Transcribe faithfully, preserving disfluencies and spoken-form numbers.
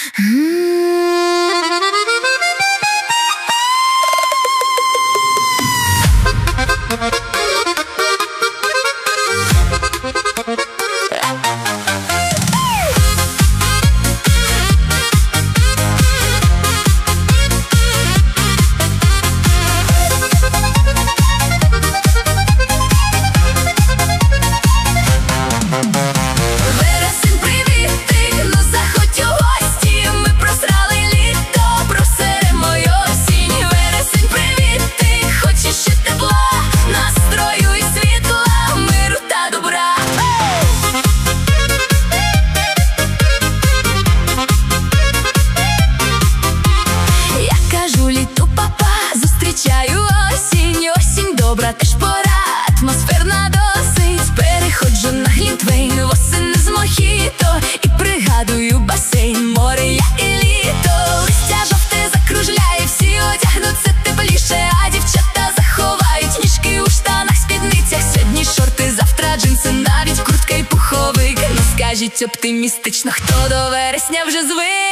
Теж пора, атмосферна досить. Переходжу на Глінтвейн, восени з мохіто і пригадую басейн, море, я і літо. Листя жовте закружляє, всі одягнуться тепліше, а дівчата заховають ніжки у штанах, спідницях. Сьогодні шорти, завтра джинси, навіть куртка і пуховик. Ну скажіть оптимістично, хто до вересня вже звик.